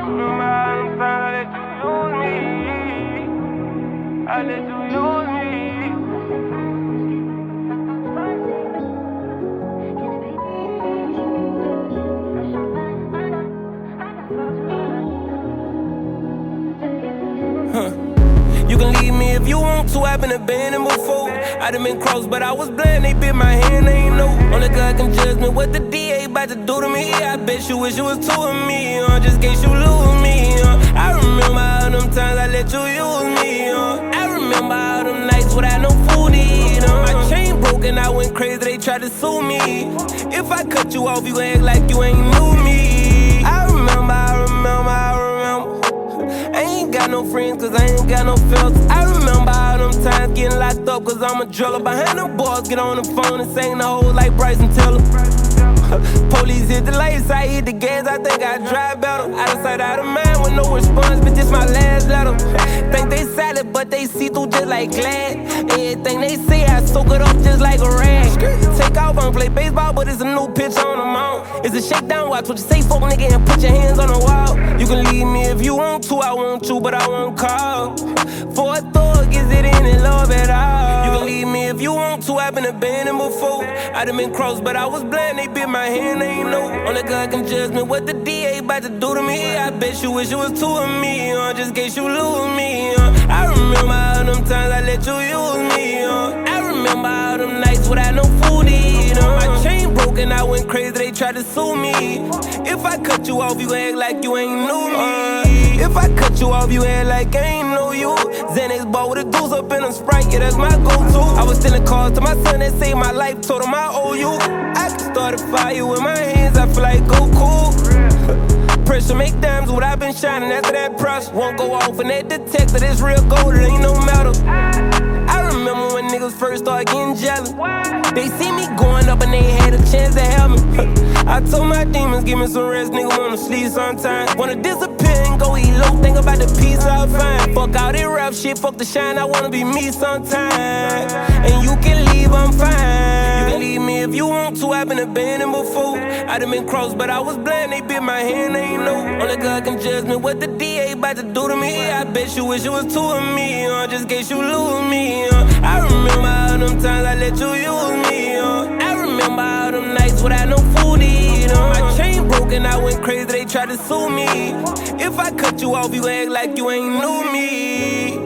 remember all them times I let you use me. You can leave me if you want to, I've been abandoned before. I done been crossed, but I was blind, they bit my hand, they ain't know. Only God can judge me, what the DA about to do to me. I bet you wish you was two of me, just in case you lose me. I remember all them times I let you use me. I remember all them nights without no food to eat. My chain broke and I went crazy, they tried to sue me. If I cut you off, you act like you ain't knew me. I remember. I ain't got no friends cause I ain't got no filters. I remember all them times getting locked up cause I'm a driller. Behind them boys, get on the phone and sing the whole like Bryson Tiller. Police hit the lights, I hit the gas, I think I drive better. Out of sight, out of mind with no response, but this my last letter. Think they solid, but they see through just like glass. Everything they say, I soak it up just like a rag. Take off, I don't play baseball, but it's a new pitch on the mound. It's a shakedown, watch what you say, folk nigga, and put your hands on the wall. You can leave me if you want to, I want you, but I won't call. For a thug, is it any love at all? You can leave me if you want to, I've been abandoned before. I done been crossed, but I was blind, they bit my hand, they ain't know. Only God can judge me, what the DA about to do to me. I bet you wish you was two of me, just in case you lose me. I remember all them times I let you use me. I remember all them nights without no food to eat. My chain broke and I went crazy, they tried to sue me. If I cut you off, you act like you ain't knew me. If I cut you off, you act like I ain't know you. Xanax ball with a deuce up in a Sprite, yeah, that's my go-to. I was stealing cars to my son that saved my life, told him I owe you. I can start a fire with my hands, I feel like Goku. Pressure make dimes, what I've been shining after that pressure. Won't go off in that detector, this real gold, it ain't no metal. I remember when niggas first started getting jealous. They see me going up and they had a chance to help me. I told my demons, give me some rest, nigga wanna sleep sometime. Wanna disappear and go eat low, think about the peace I find. Fuck all that rap shit, fuck the shine, I wanna be me sometime. And you can leave, I'm fine. You can leave me if you want to, I've been abandoned before. I done been crossed, but I was blind, they bit my hand, they ain't know. Only God can judge me, what the DA about to do to me. I bet you wish you was two of me, just in case you lose me. I remember all them times I let you use me. I remember all them nights without no food to eat. My chain broke and I went crazy, they tried to sue me. If I cut you off, you act like you ain't knew me.